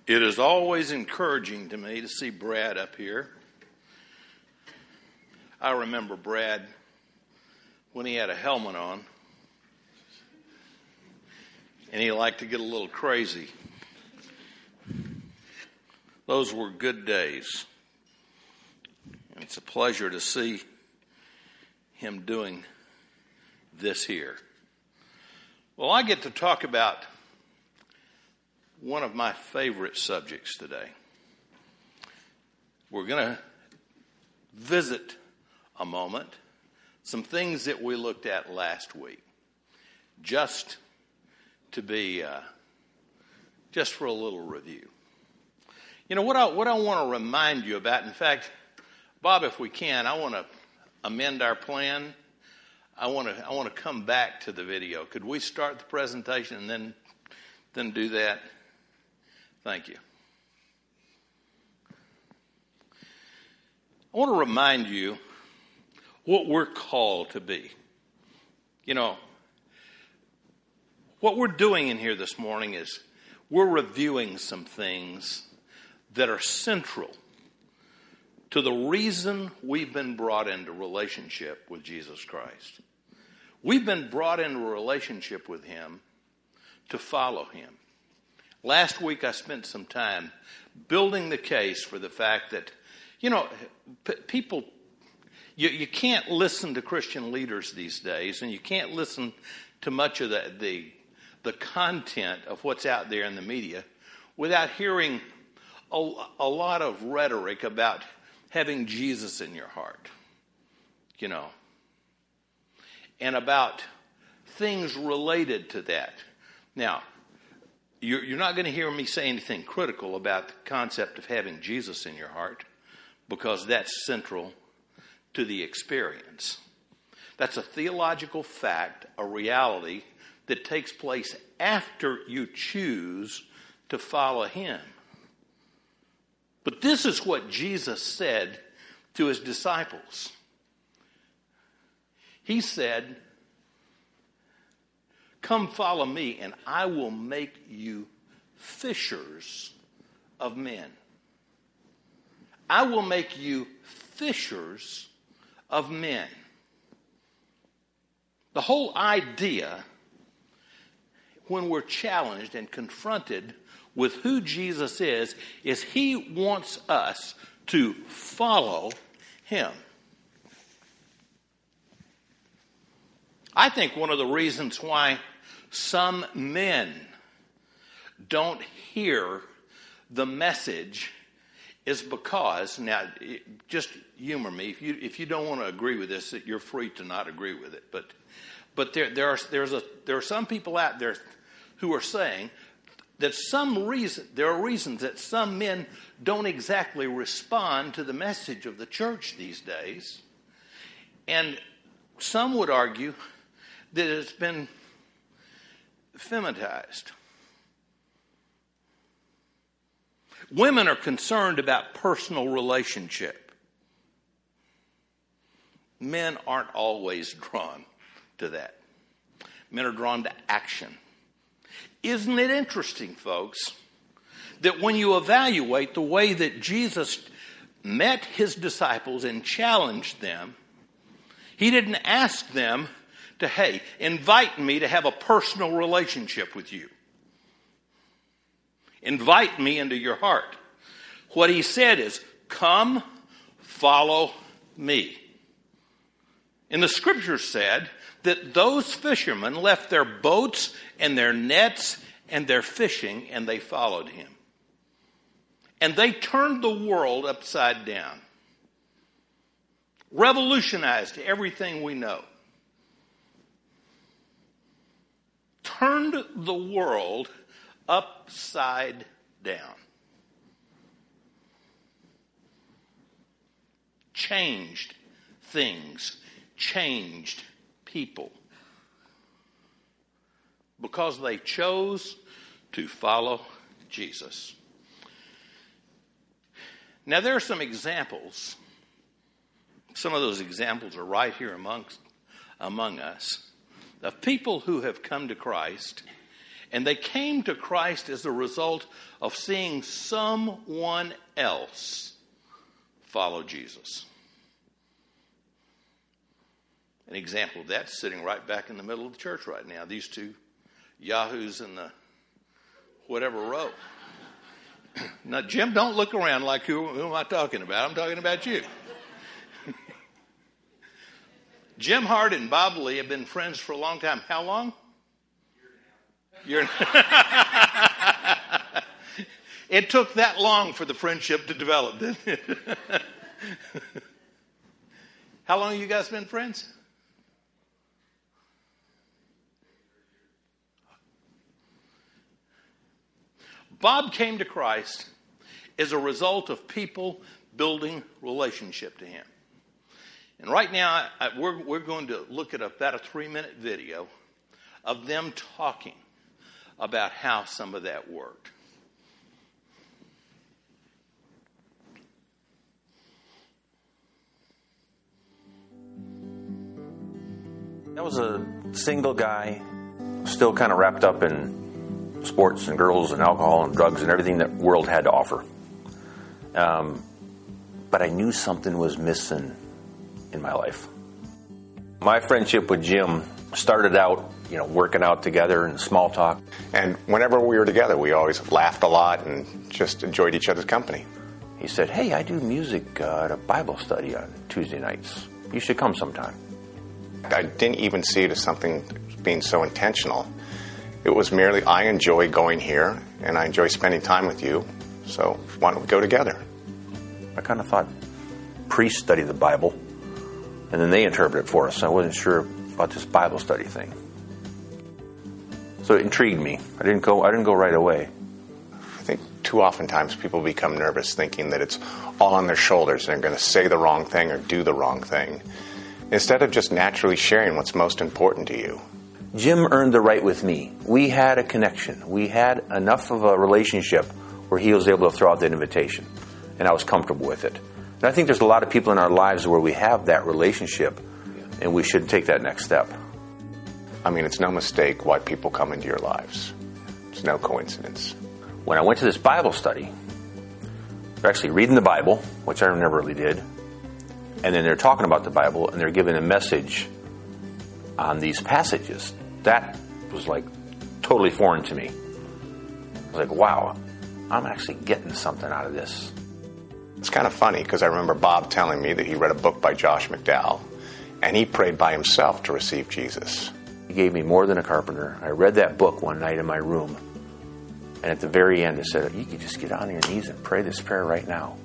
It is always encouraging to me to see Brad up here. I remember Brad when he had a helmet on, and he liked to get a little crazy. Those were good days. And it's a pleasure to see him doing this here. Well, I get to talk about one of my favorite subjects today. We're going to visit a moment some things that we looked at last week, just for a little review. You know what I want to remind you about. In fact, Bob, if we can, I want to amend our plan. I want to come back to the video. Could we start the presentation and then do that? Thank you. I want to remind you what we're called to be. You know, what we're doing in here this morning is we're reviewing some things that are central to the reason we've been brought into relationship with Jesus Christ. We've been brought into a relationship with Him to follow Him. Last week I spent some time building the case for the fact that, you know, people, you can't listen to Christian leaders these days, and you can't listen to much of the content of what's out there in the media without hearing a lot of rhetoric about having Jesus in your heart, you know, and about things related to that. Now, you're not going to hear me say anything critical about the concept of having Jesus in your heart, because that's central to the experience. That's a theological fact, a reality that takes place after you choose to follow Him. But this is what Jesus said to His disciples. He said, "Come follow me, and I will make you fishers of men." I will make you fishers of men. The whole idea, when we're challenged and confronted with who Jesus is He wants us to follow Him. I think one of the reasons why some men don't hear the message is because, now, just humor me. If you don't want to agree with this, you're free to not agree with it. But there are some people out there who are saying that there are reasons that some men don't exactly respond to the message of the church these days, and some would argue that it's been feminized. Women are concerned about personal relationship. Men aren't always drawn to that. Men are drawn to action. Isn't it interesting, folks, that when you evaluate the way that Jesus met His disciples and challenged them, He didn't ask them to, hey, invite me to have a personal relationship with you. Invite me into your heart. What He said is, come, follow me. And the Scripture said that those fishermen left their boats and their nets and their fishing, and they followed Him. And they turned the world upside down. Revolutionized everything we know. Turned the world upside down. Changed things. Changed people. Because they chose to follow Jesus. Now there are some examples. Some of those examples are right here among us. Of people who have come to Christ And they came to Christ as a result of seeing someone else follow Jesus. An example of that is sitting right back in the middle of the church right now. These two yahoos in the whatever row. Now, Jim, don't look around like, who am I talking about? I'm talking about you. Jim Hart and Bob Lee have been friends for a long time. How long? It took that long for the friendship to develop, didn't it? How long have you guys been friends? Bob came to Christ as a result of people building relationship to him. And right now, we're going to look at about a 3-minute video of them talking about how some of that worked. I was a single guy, still kind of wrapped up in sports and girls and alcohol and drugs and everything that the world had to offer. But I knew something was missing in my life. My friendship with Jim started out, working out together and small talk. And whenever we were together, we always laughed a lot and just enjoyed each other's company. He said, "Hey, I do music at a Bible study on Tuesday nights. You should come sometime." I didn't even see it as something being so intentional. It was merely, I enjoy going here, and I enjoy spending time with you, so why don't we go together? I kind of thought priests study the Bible, and then they interpret it for us. I wasn't sure about this Bible study thing. So it intrigued me. I didn't go right away. I think too oftentimes people become nervous thinking that it's all on their shoulders and they're going to say the wrong thing or do the wrong thing, instead of just naturally sharing what's most important to you. Jim earned the right with me. We had a connection. We had enough of a relationship where he was able to throw out that invitation, and I was comfortable with it. And I think there's a lot of people in our lives where we have that relationship, and we should take that next step. I mean, it's no mistake why people come into your lives. It's no coincidence. When I went to this Bible study, they're actually reading the Bible, which I never really did, and then they're talking about the Bible, and they're giving a message on these passages. That was like totally foreign to me. I was like, wow, I'm actually getting something out of this. It's kind of funny because I remember Bob telling me that he read a book by Josh McDowell, and he prayed by himself to receive Jesus. He gave me More Than a Carpenter. I read that book one night in my room, and at the very end it said, you could just get on your knees and pray this prayer right now.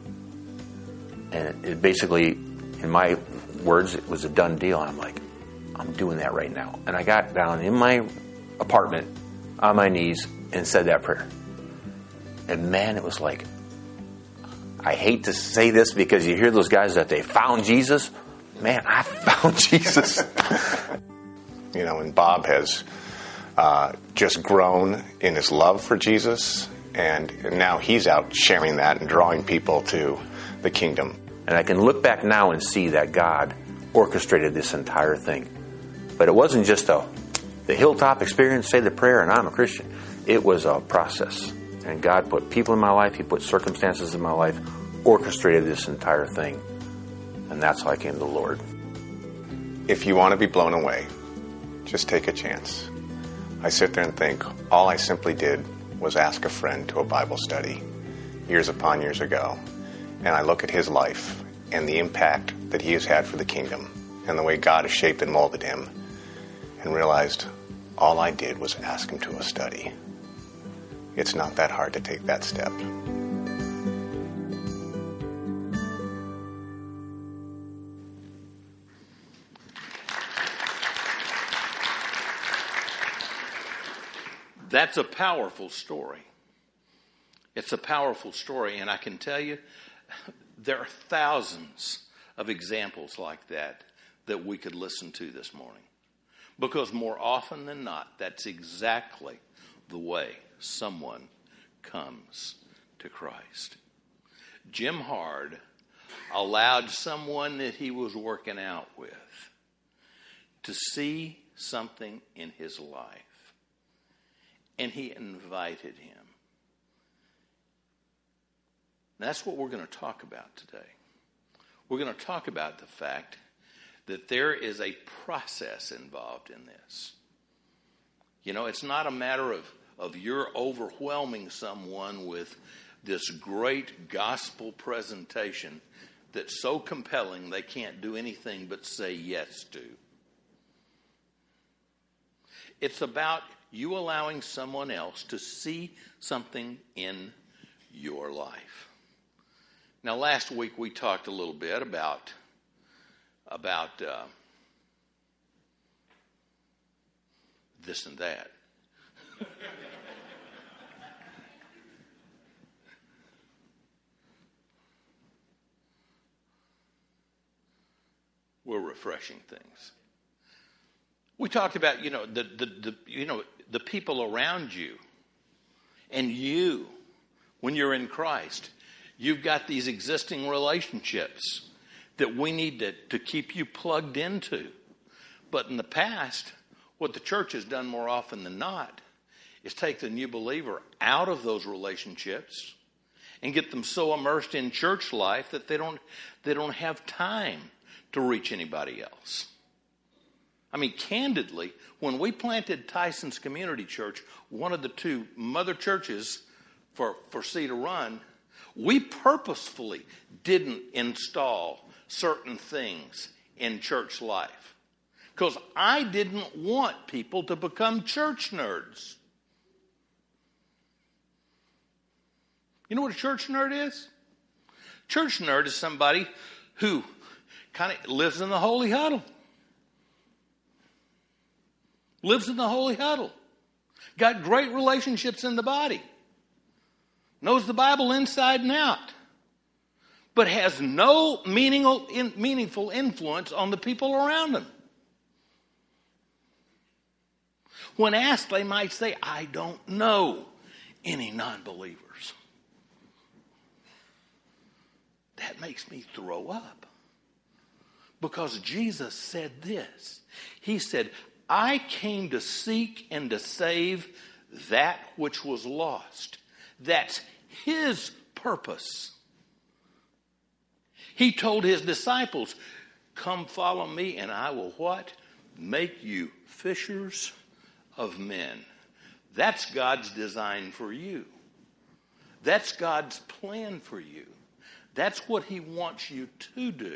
And it basically, in my words, it was a done deal. I'm like, I'm doing that right now. And I got down in my apartment on my knees and said that prayer. And man, it was like, I hate to say this because you hear those guys that they found Jesus. Man, I found Jesus. And Bob has just grown in his love for Jesus, and now he's out sharing that and drawing people to the kingdom. And I can look back now and see that God orchestrated this entire thing. But it wasn't just the hilltop experience, say the prayer, and I'm a Christian. It was a process. And God put people in my life, He put circumstances in my life, orchestrated this entire thing. And that's how I came to the Lord. If you want to be blown away, just take a chance. I sit there and think, all I simply did was ask a friend to a Bible study years upon years ago. And I look at his life and the impact that he has had for the kingdom and the way God has shaped and molded him, and realized all I did was ask him to a study. It's not that hard to take that step. That's a powerful story. It's a powerful story, and I can tell you, there are thousands of examples like that we could listen to this morning. Because more often than not, that's exactly the way someone comes to Christ. Jim Hard allowed someone that he was working out with to see something in his life and he invited him. That's what we're going to talk about today. We're going to talk about the fact that there is a process involved in this. You know, it's not a matter of you're overwhelming someone with this great gospel presentation that's so compelling they can't do anything but say yes to. It's about you allowing someone else to see something in your life. Now, last week we talked a little bit about this and that. We're refreshing things. We talked about, the people around you, and you, when you're in Christ, you've got these existing relationships that we need to keep you plugged into. But in the past, what the church has done more often than not is take the new believer out of those relationships and get them so immersed in church life that they don't have time to reach anybody else. I mean, candidly, when we planted Tyson's Community Church, one of the two mother churches for Cedar Run, we purposefully didn't install certain things in church life because I didn't want people to become church nerds. You know what a church nerd is? Church nerd is somebody who kind of lives in the holy huddle. Lives in the holy huddle. Got great relationships in the body. Knows the Bible inside and out. But has no meaningful influence on the people around them. When asked, they might say, I don't know any non-believers. That makes me throw up. Because Jesus said this. He said, I came to seek and to save that which was lost. That's his purpose. He told his disciples, come follow me and I will what? Make you fishers of men. That's God's design for you. That's God's plan for you. That's what he wants you to do.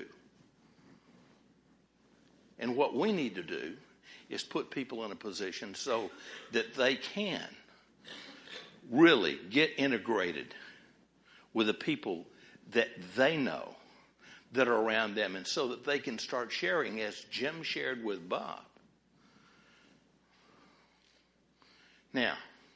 And what we need to do is put people in a position so that they can really get integrated with the people that they know that are around them, and so that they can start sharing as Jim shared with Bob. Now,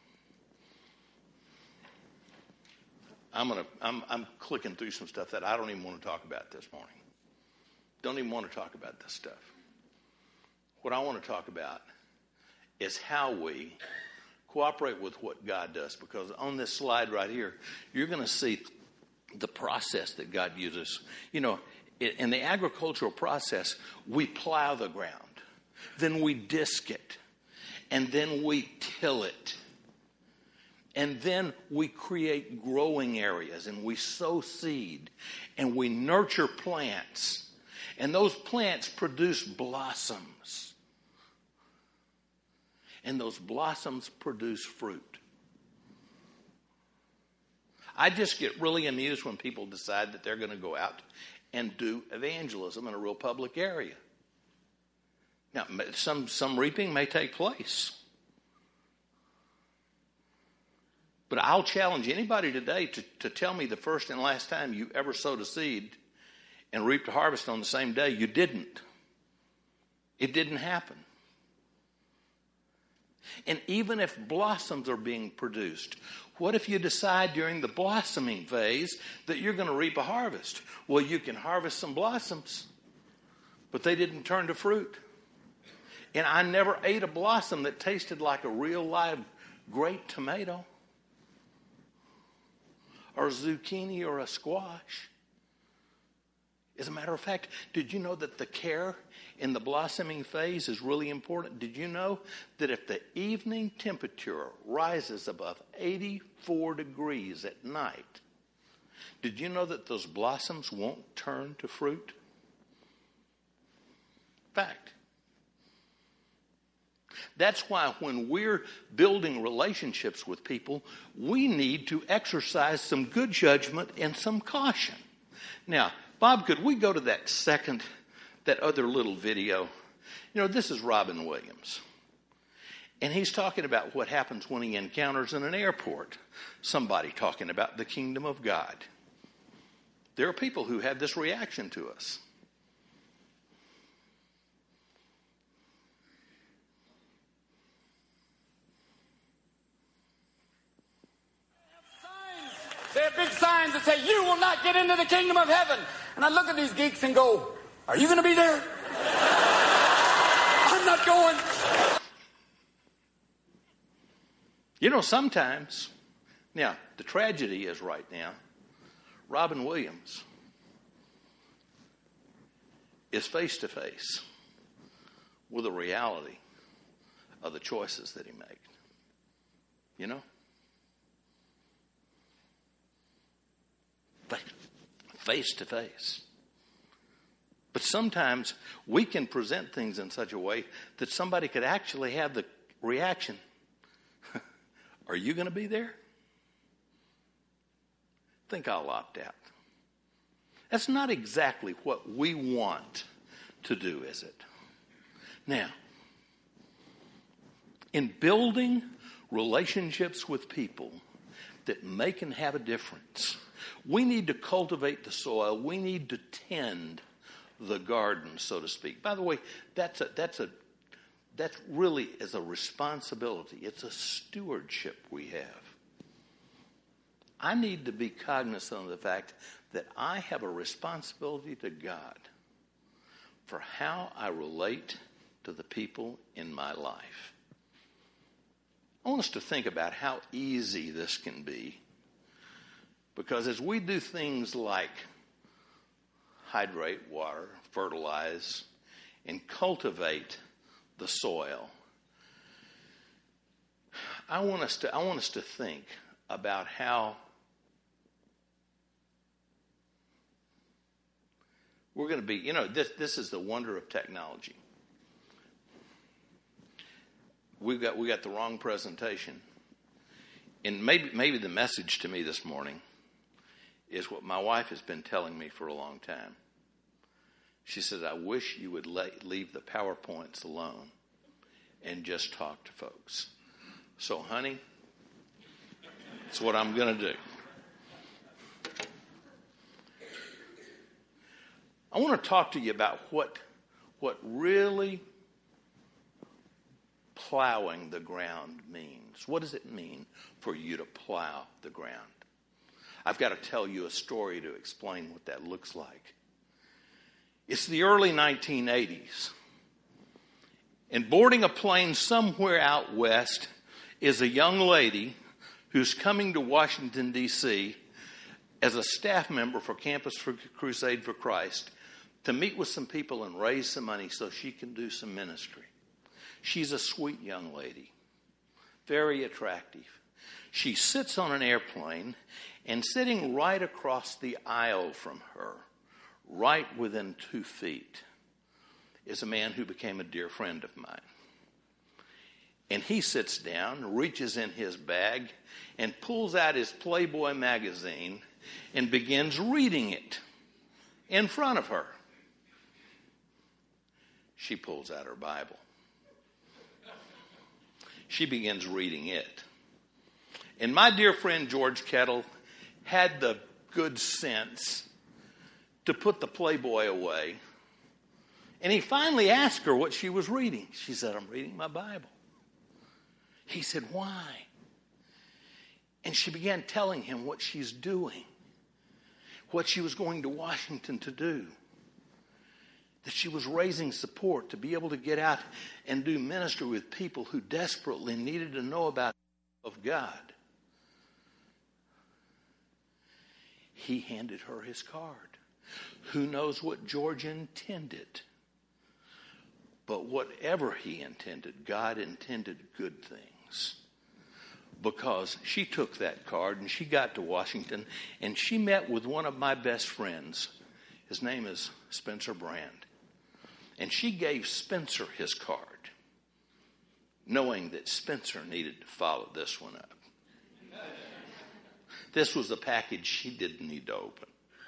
I'm clicking through some stuff that I don't even want to talk about this morning. Don't even want to talk about this stuff. What I want to talk about is how we cooperate with what God does. Because on this slide right here, you're going to see the process that God uses. You know, in the agricultural process, we plow the ground. Then we disc it. And then we till it. And then we create growing areas. And we sow seed. And we nurture plants. And those plants produce blossoms. And those blossoms produce fruit. I just get really amused when people decide that they're going to go out and do evangelism in a real public area. Now, some reaping may take place. But I'll challenge anybody today to tell me the first and last time you ever sowed a seed and reaped a harvest on the same day. You didn't. It didn't happen. And even if blossoms are being produced, what if you decide during the blossoming phase that you're going to reap a harvest? Well, you can harvest some blossoms, but they didn't turn to fruit. And I never ate a blossom that tasted like a real live great tomato or zucchini or a squash. As a matter of fact, did you know that the care in the blossoming phase is really important? Did you know that if the evening temperature rises above 84 degrees at night, did you know that those blossoms won't turn to fruit? Fact. That's why when we're building relationships with people, we need to exercise some good judgment and some caution. Now, Bob, could we go to that other little video? You know, this is Robin Williams. And he's talking about what happens when he encounters in an airport somebody talking about the kingdom of God. There are people who have this reaction to us. They have big signs that say, "You will not get into the kingdom of heaven." And I look at these geeks and go, "Are you going to be there?" I'm not going. You know, sometimes, now, the tragedy is right now, Robin Williams is face to face with the reality of the choices that he made. You know? Face to face. But sometimes we can present things in such a way that somebody could actually have the reaction, "Are you going to be there?" I think I'll opt out. That's not exactly what we want to do, is it? Now, in building relationships with people that make and have a difference, we need to cultivate the soil. We need to tend the garden, so to speak. By the way, that really is a responsibility. It's a stewardship we have. I need to be cognizant of the fact that I have a responsibility to God for how I relate to the people in my life. I want us to think about how easy this can be. Because as we do things like hydrate water, fertilize, and cultivate the soil, I want us to think about how we're going to be. You know, this is the wonder of technology. We got the wrong presentation, and maybe the message to me this morning is what my wife has been telling me for a long time. She said, "I wish you would leave the PowerPoints alone and just talk to folks." So, honey, that's what I'm going to do. I want to talk to you about what really plowing the ground means. What does it mean for you to plow the ground? I've got to tell you a story to explain what that looks like. It's the early 1980s. And boarding a plane somewhere out west is a young lady who's coming to Washington, D.C. as a staff member for Campus Crusade for Christ to meet with some people and raise some money so she can do some ministry. She's a sweet young lady, very attractive. She sits on an airplane, and sitting right across the aisle from her, right within 2 feet, is a man who became a dear friend of mine. And he sits down, reaches in his bag, and pulls out his Playboy magazine and begins reading it in front of her. She pulls out her Bible. She begins reading it. And my dear friend George Kettle had the good sense to put the Playboy away. And he finally asked her what she was reading. She said, "I'm reading my Bible." He said, "Why?" And she began telling him what she's doing, what she was going to Washington to do, that she was raising support to be able to get out and do ministry with people who desperately needed to know about of God. He handed her his card. Who knows what George intended? But whatever he intended, God intended good things. Because she took that card and she got to Washington and she met with one of my best friends. His name is Spencer Brand. And she gave Spencer his card, knowing that Spencer needed to follow this one up. This was a package she didn't need to open.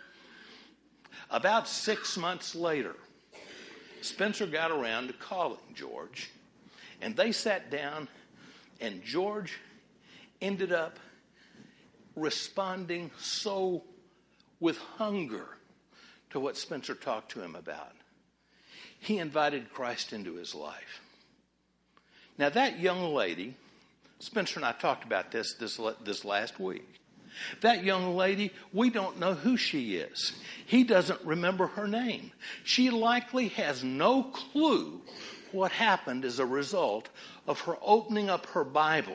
About 6 months later, Spencer got around to calling George, and they sat down, and George ended up responding so with hunger to what Spencer talked to him about. He invited Christ into his life. Now that young lady, Spencer and I talked about this last week. That young lady, we don't know who she is. He doesn't remember her name. She likely has no clue what happened as a result of her opening up her Bible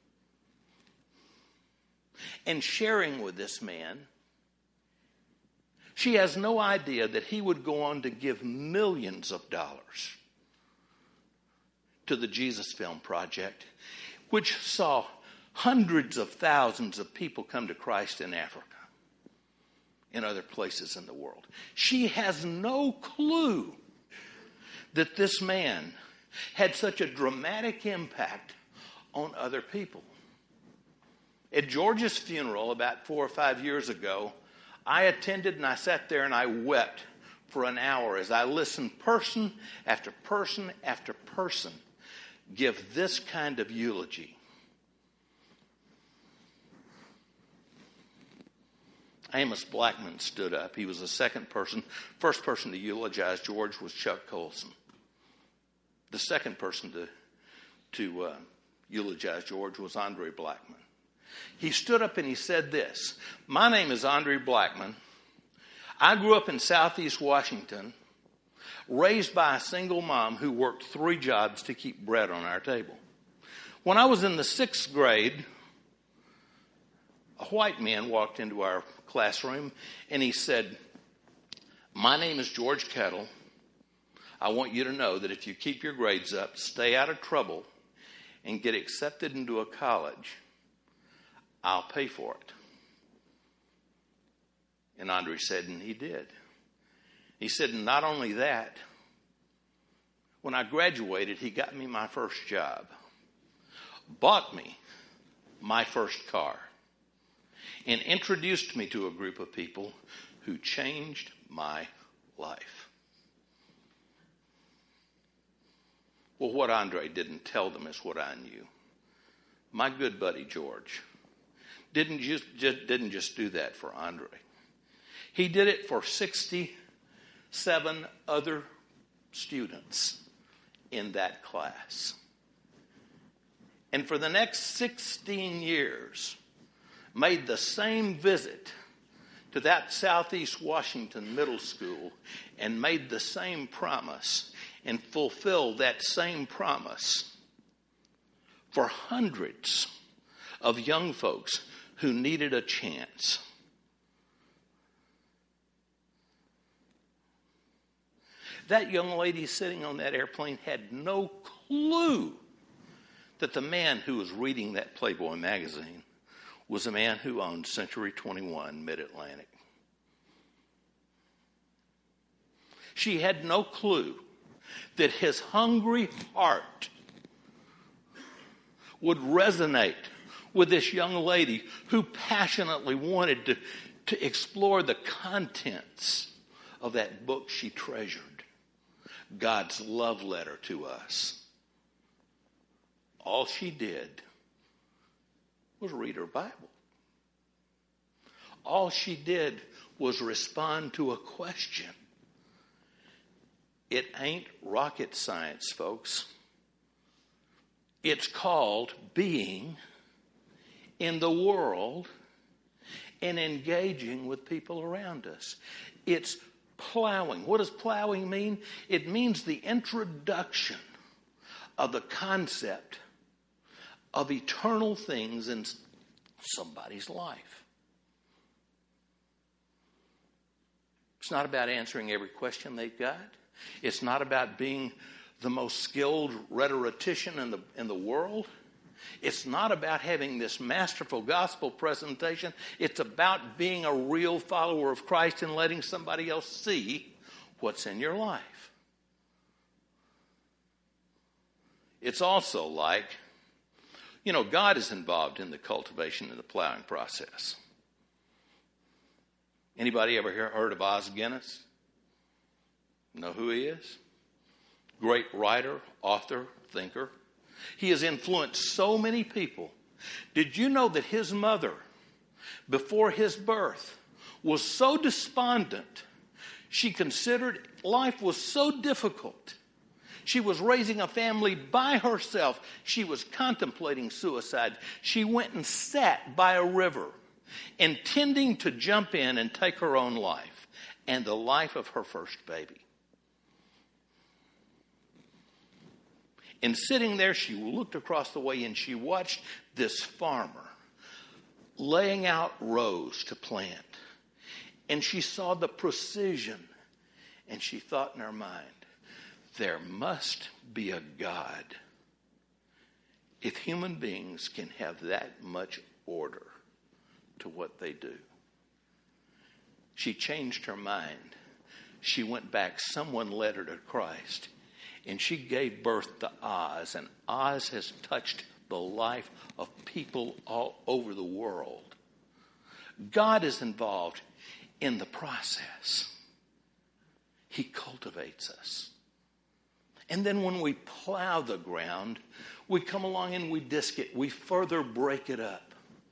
and sharing with this man. She has no idea that he would go on to give millions of dollars to the Jesus Film Project, which saw hundreds of thousands of people come to Christ in Africa, in other places in the world. She has no clue that this man had such a dramatic impact on other people. At George's funeral about 4 or 5 years ago, I attended and I sat there and I wept for an hour as I listened person after person after person give this kind of eulogy. Amos Blackman stood up. He was the second person. First person to eulogize George was Chuck Colson. The second person to eulogize George was Andre Blackman. He stood up and he said this: "My name is Andre Blackman. I grew up in Southeast Washington, raised by a single mom who worked 3 jobs to keep bread on our table. When I was in the 6th grade, a white man walked into our classroom and he said, 'My name is George Kettle. I want you to know that if you keep your grades up, stay out of trouble, and get accepted into a college, I'll pay for it.'" And Andre said, and he did. He said, and not only that, when I graduated, he got me my first job, bought me my first car, and introduced me to a group of people who changed my life. Well, what Andre didn't tell them is what I knew. My good buddy George didn't just do that for Andre. He did it for 67 other students in that class. And for the next 16 years, made the same visit to that Southeast Washington middle school and made the same promise and fulfilled that same promise for hundreds of young folks who needed a chance. That young lady sitting on that airplane had no clue that the man who was reading that Playboy magazine was a man who owned Century 21 Mid-Atlantic. She had no clue that his hungry heart would resonate with this young lady who passionately wanted to explore the contents of that book she treasured, God's love letter to us. All she did was read her Bible. All she did was respond to a question. It ain't rocket science, folks. It's called being in the world and engaging with people around us. It's plowing. What does plowing mean? It means the introduction of the concept of eternal things in somebody's life. It's not about answering every question they've got. It's not about being the most skilled rhetorician in the world. It's not about having this masterful gospel presentation. It's about being a real follower of Christ and letting somebody else see what's in your life. It's also like, God is involved in the cultivation and the plowing process. Anybody ever heard of Os Guinness? Know who he is? Great writer, author, thinker. He has influenced so many people. Did you know that his mother, before his birth, was so despondent, she considered life was so difficult. She was raising a family by herself. She was contemplating suicide. She went and sat by a river, intending to jump in and take her own life and the life of her first baby. And sitting there, she looked across the way and she watched this farmer laying out rows to plant. And she saw the precision. And she thought in her mind, there must be a God if human beings can have that much order to what they do. She changed her mind. She went back. Someone led her to Christ. And she gave birth to Oz. And Oz has touched the life of people all over the world. God is involved in the process. He cultivates us. And then when we plow the ground, we come along and we disc it. We further break it up.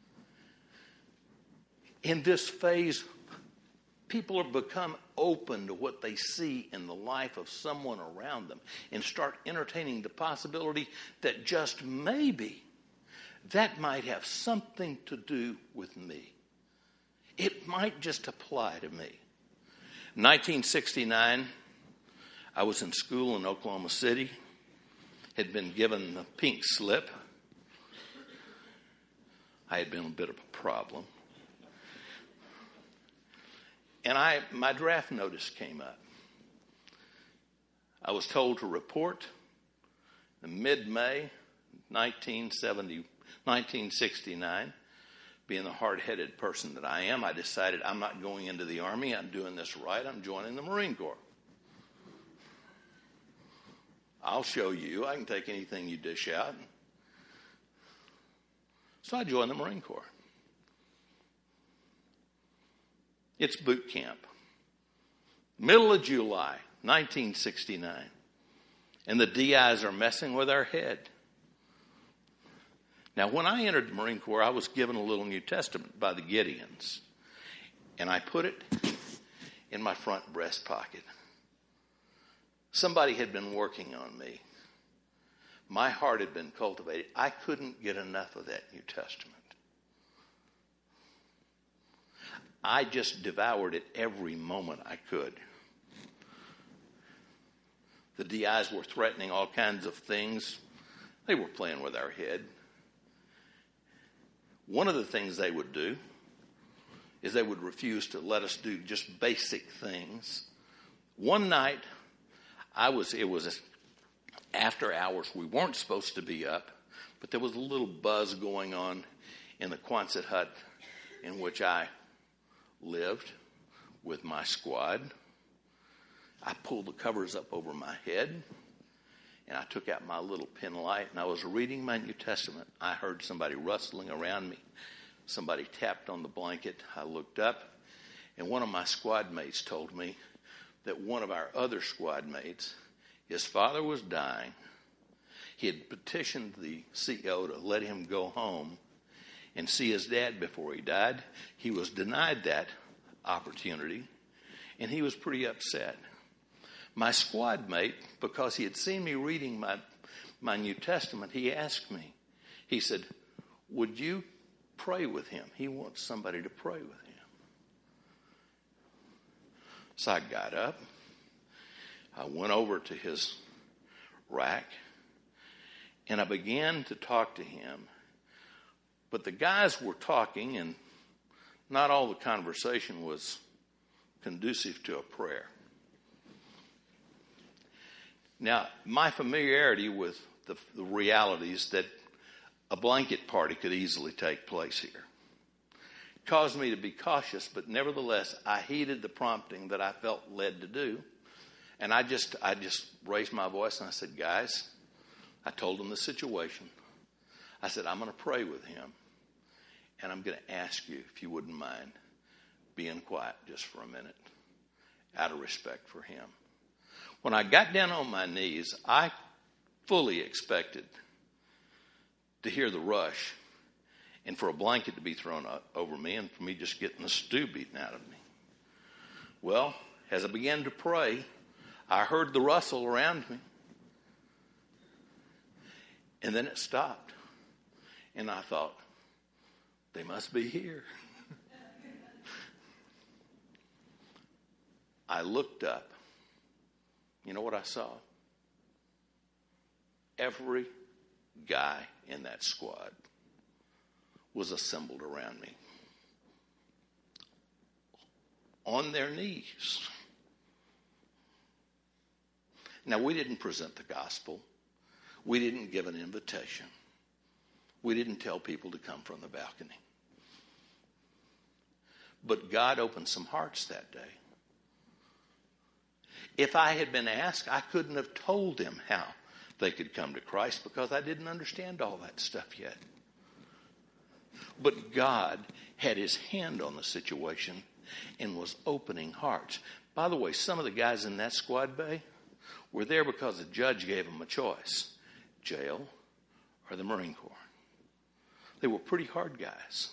In this phase, people have become open to what they see in the life of someone around them and start entertaining the possibility that just maybe that might have something to do with me. It might just apply to me. 1969, I was in school in Oklahoma City, had been given the pink slip. I had been a bit of a problem. And my draft notice came up. I was told to report in mid-May 1969. Being the hard-headed person that I am, I decided I'm not going into the Army. I'm doing this right. I'm joining the Marine Corps. I'll show you. I can take anything you dish out. So I joined the Marine Corps. It's boot camp. Middle of July, 1969. And the DIs are messing with our head. Now, when I entered the Marine Corps, I was given a little New Testament by the Gideons. And I put it in my front breast pocket. Somebody had been working on me. My heart had been cultivated. I couldn't get enough of that New Testament. I just devoured it every moment I could. The DIs were threatening all kinds of things. They were playing with our head. One of the things they would do is they would refuse to let us do just basic things. One night, it was after hours. We weren't supposed to be up, but there was a little buzz going on in the Quonset hut in which I lived with my squad. I pulled the covers up over my head, and I took out my little pen light, and I was reading my New Testament. I heard somebody rustling around me. Somebody tapped on the blanket. I looked up, and one of my squad mates told me that one of our other squad mates, his father was dying. He had petitioned the CO to let him go home and see his dad before he died. He was denied that opportunity, and he was pretty upset. My squad mate, because he had seen me reading my New Testament, he asked me, he said, would you pray with him? He wants somebody to pray with him. So I got up. I went over to his rack, and I began to talk to him. But the guys were talking, and not all the conversation was conducive to a prayer. Now, my familiarity with the realities that a blanket party could easily take place here caused me to be cautious, but nevertheless, I heeded the prompting that I felt led to do. And I just raised my voice and I said, guys, I told them the situation. I said, I'm going to pray with him. And I'm going to ask you, if you wouldn't mind, being quiet just for a minute, out of respect for him. When I got down on my knees, I fully expected to hear the rush and for a blanket to be thrown over me and for me just getting the stew beaten out of me. Well, as I began to pray, I heard the rustle around me. And then it stopped. And I thought, they must be here. I looked up. You know what I saw? Every guy in that squad was assembled around me. On their knees. Now, we didn't present the gospel. We didn't give an invitation. We didn't tell people to come from the balcony. But God opened some hearts that day. If I had been asked, I couldn't have told them how they could come to Christ because I didn't understand all that stuff yet. But God had his hand on the situation and was opening hearts. By the way, some of the guys in that squad bay were there because the judge gave them a choice, jail or the Marine Corps. They were pretty hard guys.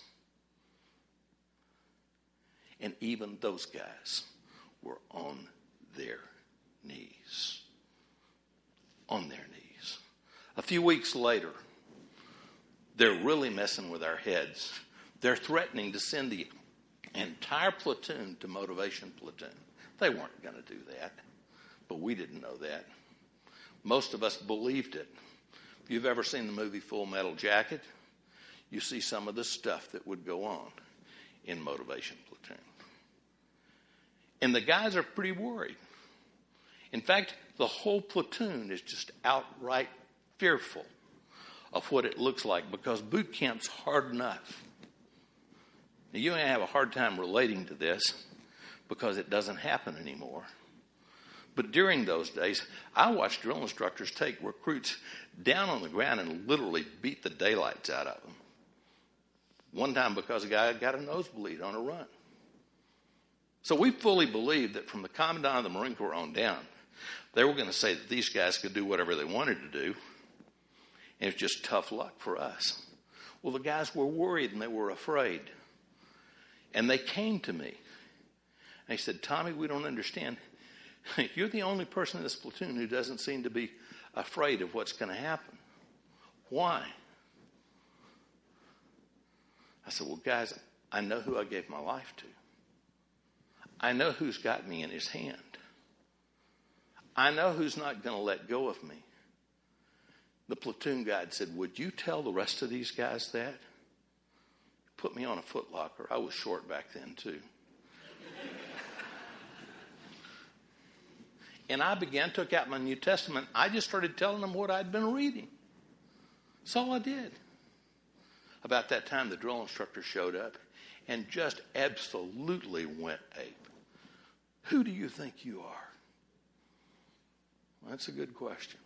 And even those guys were on their knees. On their knees. A few weeks later, they're really messing with our heads. They're threatening to send the entire platoon to Motivation Platoon. They weren't going to do that, but we didn't know that. Most of us believed it. If you've ever seen the movie Full Metal Jacket, you see some of the stuff that would go on in Motivation Platoon. And the guys are pretty worried. In fact, the whole platoon is just outright fearful of what it looks like because boot camp's hard enough. Now, you may have a hard time relating to this because it doesn't happen anymore. But during those days, I watched drill instructors take recruits down on the ground and literally beat the daylights out of them. One time because a guy got a nosebleed on a run. So we fully believed that from the commandant of the Marine Corps on down, they were going to say that these guys could do whatever they wanted to do. And it's just tough luck for us. Well, the guys were worried and they were afraid. And they came to me. And they said, Tommy, we don't understand. You're the only person in this platoon who doesn't seem to be afraid of what's going to happen. Why? I said, well, guys, I know who I gave my life to. I know who's got me in his hand. I know who's not going to let go of me. The platoon guide said, would you tell the rest of these guys that? Put me on a footlocker. I was short back then, too. And I took out my New Testament. I just started telling them what I'd been reading. That's all I did. About that time, the drill instructor showed up and just absolutely went ape. Who do you think you are? Well, that's a good question.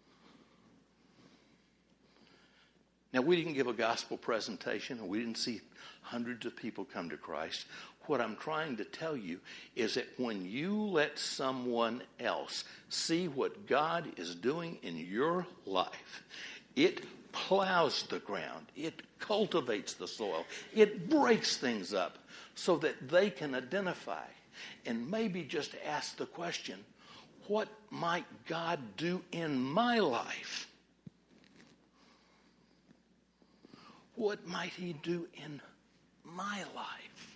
Now, we didn't give a gospel presentation, and we didn't see hundreds of people come to Christ. What I'm trying to tell you is that when you let someone else see what God is doing in your life, it plows the ground. It cultivates the soil. It breaks things up so that they can identify and maybe just ask the question, what might God do in my life? What might he do in my life?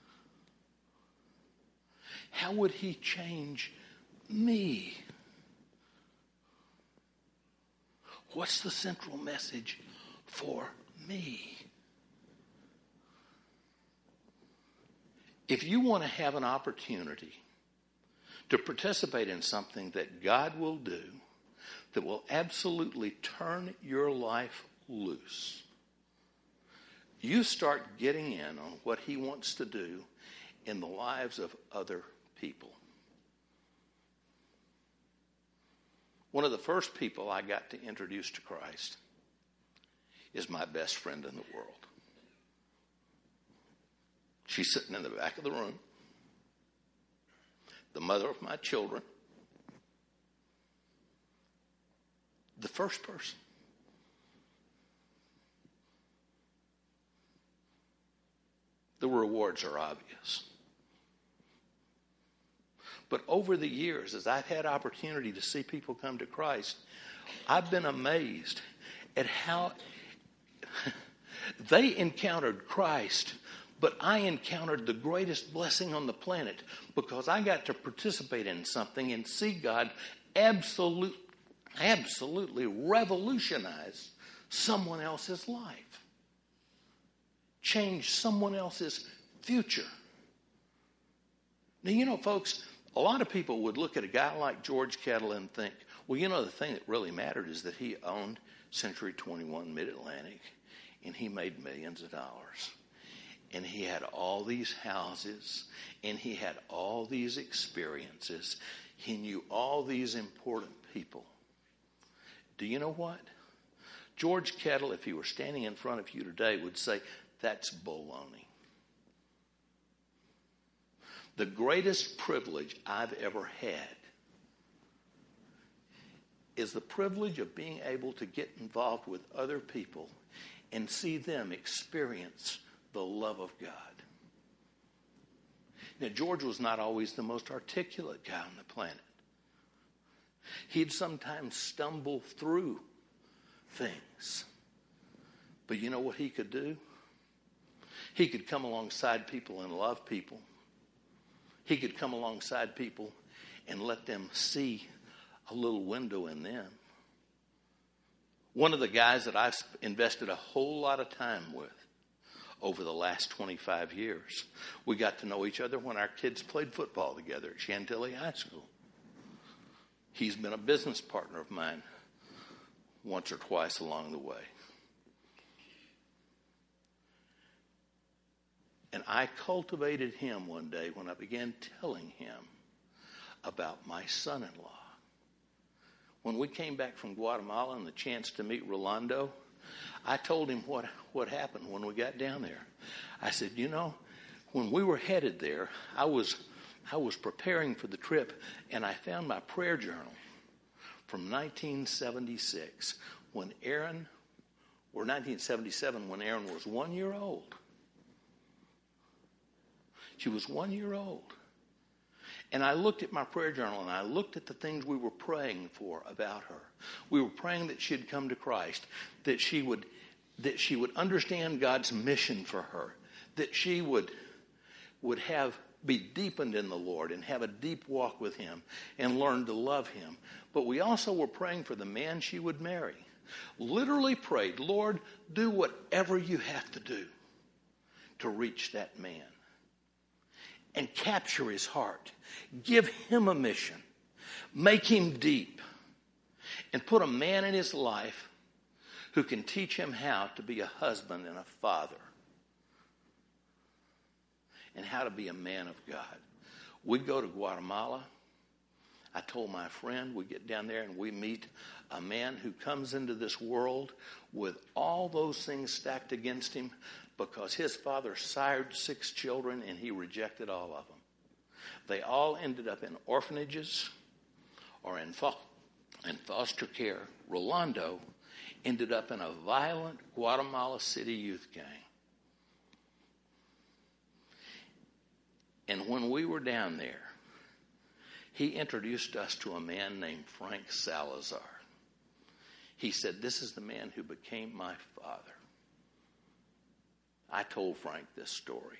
How would he change me? What's the central message for me? If you want to have an opportunity to participate in something that God will do that will absolutely turn your life loose, you start getting in on what he wants to do in the lives of other people. One of the first people I got to introduce to Christ is my best friend in the world. She's sitting in the back of the room, the mother of my children, the first person. The rewards are obvious. But over the years, as I've had opportunity to see people come to Christ, I've been amazed at how they encountered Christ, but I encountered the greatest blessing on the planet because I got to participate in something and see God absolutely revolutionize someone else's life, change someone else's future. Now, you know, folks, a lot of people would look at a guy like George Kettle and think, well, you know, the thing that really mattered is that he owned Century 21 Mid-Atlantic, and he made millions of dollars. And he had all these houses, and he had all these experiences. He knew all these important people. Do you know what? George Kettle, if he were standing in front of you today, would say, that's baloney. The greatest privilege I've ever had is the privilege of being able to get involved with other people and see them experience the love of God. Now, George was not always the most articulate guy on the planet. He'd sometimes stumble through things. But you know what he could do? He could come alongside people and love people. He could come alongside people and let them see a little window in them. One of the guys that I've invested a whole lot of time with over the last 25 years, we got to know each other when our kids played football together at Chantilly High School. He's been a business partner of mine once or twice along the way. And I cultivated him one day when I began telling him about my son-in-law. When we came back from Guatemala and the chance to meet Rolando, I told him what happened when we got down there. I said, you know, when we were headed there, I was preparing for the trip, and I found my prayer journal from 1976 when Aaron, or 1977 when Aaron was 1 year old. She was 1 year old. And I looked at my prayer journal, and I looked at the things we were praying for about her. We were praying that she'd come to Christ, that she would understand God's mission for her, that she would be deepened in the Lord and have a deep walk with him and learn to love him. But we also were praying for the man she would marry. Literally prayed, Lord, do whatever you have to do to reach that man and capture his heart. Give him a mission. Make him deep. And put a man in his life who can teach him how to be a husband and a father. And how to be a man of God. We go to Guatemala. I told my friend, we get down there and we meet a man who comes into this world with all those things stacked against him because his father sired 6 children and he rejected all of them. They all ended up in orphanages or in foster care. Rolando ended up in a violent Guatemala City youth gang. And when we were down there, he introduced us to a man named Frank Salazar. He said, this is the man who became my father. I told Frank this story.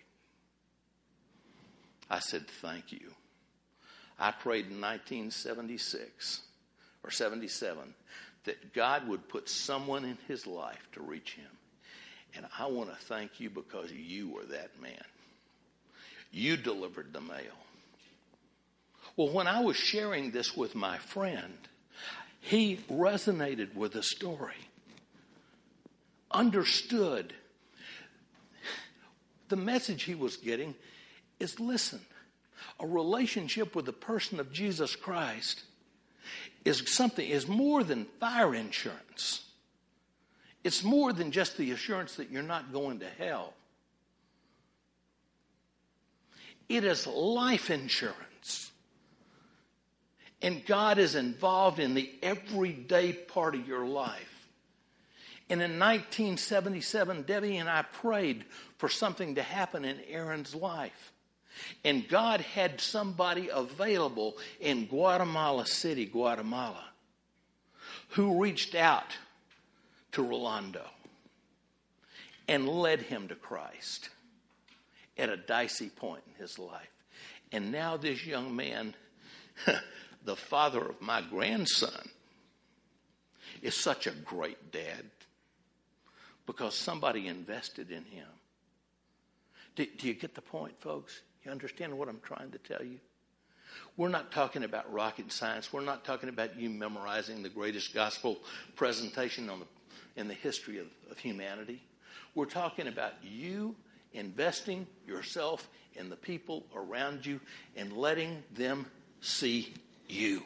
I said, thank you. I prayed in 1976 or 77 that God would put someone in his life to reach him. And I want to thank you because you were that man. You delivered the mail. Well, when I was sharing this with my friend, he resonated with the story, understood. The message he was getting is, listen, a relationship with the person of Jesus Christ is more than fire insurance. It's more than just the assurance that you're not going to hell. It is life insurance. And God is involved in the everyday part of your life. And in 1977, Debbie and I prayed for something to happen in Aaron's life. And God had somebody available in Guatemala City, Guatemala, who reached out to Rolando and led him to Christ at a dicey point in his life. And now this young man, the father of my grandson, is such a great dad because somebody invested in him. Do you get the point, folks? You understand what I'm trying to tell you? We're not talking about rocket science. We're not talking about you memorizing the greatest gospel presentation in the history of humanity. We're talking about you investing yourself in the people around you and letting them see you.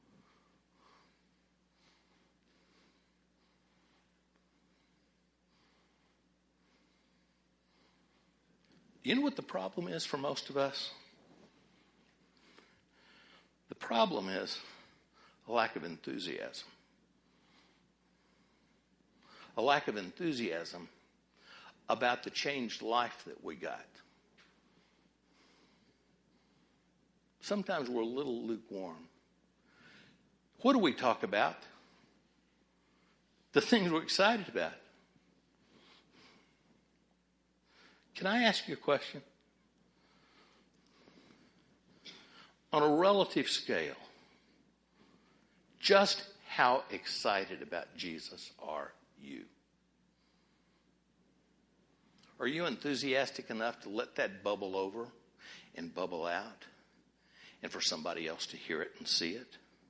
You know what the problem is for most of us? The problem is a lack of enthusiasm. A lack of enthusiasm about the changed life that we got. Sometimes we're a little lukewarm. What do we talk about? The things we're excited about. Can I ask you a question? On a relative scale, just how excited about Jesus are you? Are you enthusiastic enough to let that bubble over and bubble out and for somebody else to hear it and see it?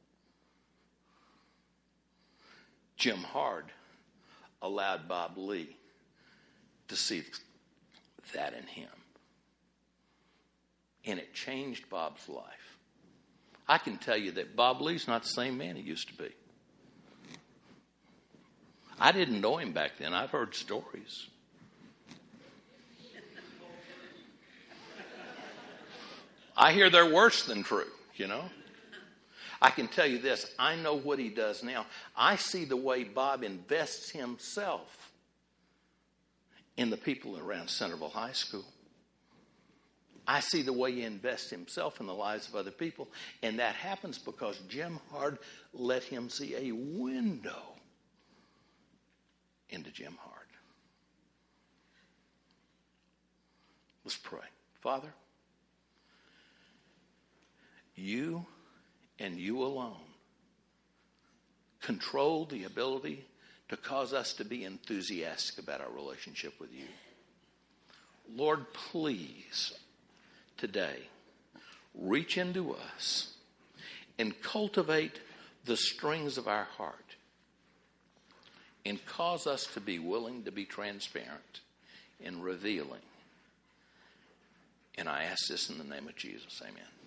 Jim Hard allowed Bob Lee to see that in him. And it changed Bob's life. I can tell you that Bob Lee's not the same man he used to be. I didn't know him back then. I've heard stories. I hear they're worse than true, you know. I can tell you this. I know what he does now. I see the way Bob invests himself in the people around Centerville High School. I see the way he invests himself in the lives of other people. And that happens because Jim Hard let him see a window into Jim Hard. Let's pray. Father, you and you alone control the ability to cause us to be enthusiastic about our relationship with you. Lord, please, today, reach into us and cultivate the strings of our heart and cause us to be willing to be transparent and revealing. And I ask this in the name of Jesus. Amen.